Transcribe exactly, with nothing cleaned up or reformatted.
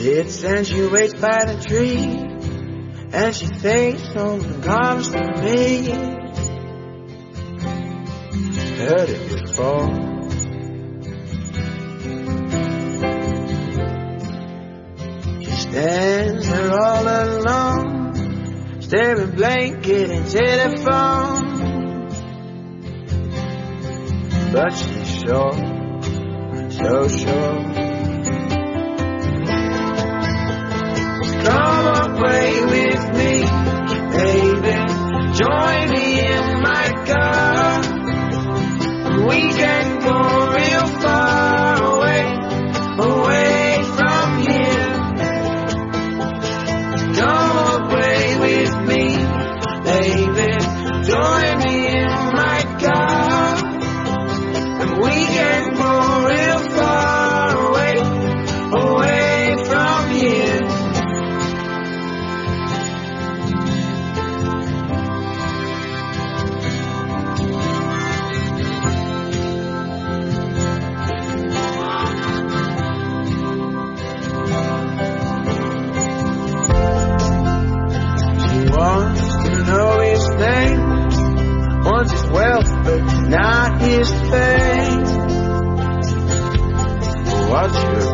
sits and she waits by the tree, and she thinks on the promise to me. Heard it before. She stands there all alone, staring blanket and telephone, but she's sure, so sure. Come away with me, baby, join me in my car. We can go real far away, away from here. Come away with me, baby, join me in my car. And we can go real far away, away from here. Wants his wealth, but not his fame. What's your